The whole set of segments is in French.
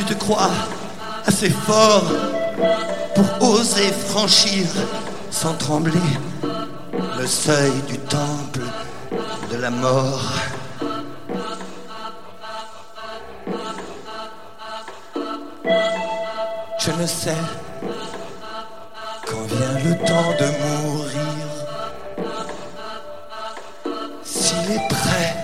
te crois assez fort pour oser franchir sans trembler le seuil du temple de la mort. Je ne sais quand vient le temps de mourir, s'il est prêt.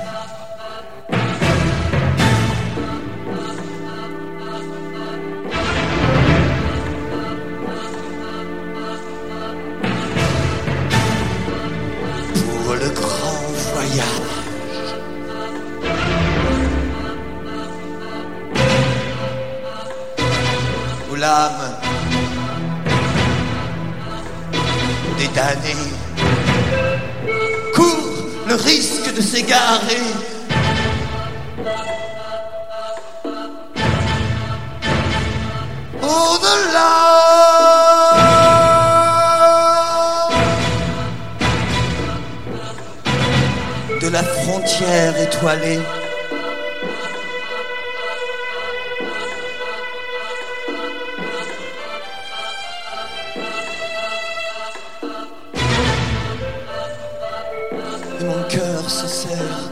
Pour le grand voyage. Où l'âme des damnés court le risque de s'égarer. Au-delà de la frontière étoilée. Et mon cœur se serre.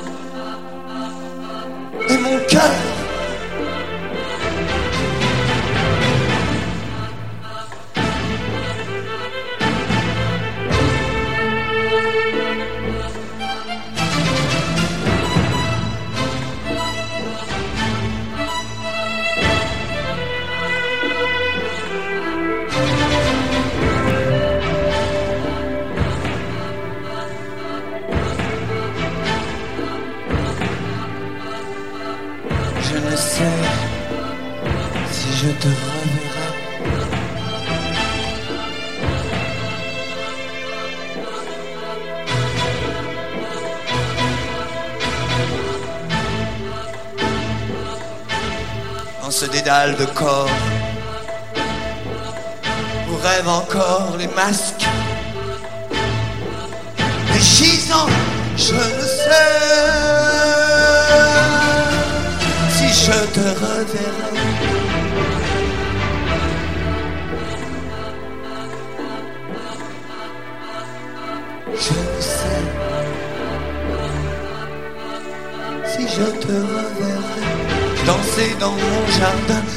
Et mon cœur je ne sais si je te reverrai. En ce dédale de corps où rêvent encore les masques des gisants, je ne sais si je te reverrai. Je ne sais si je te reverrai danser dans mon jardin.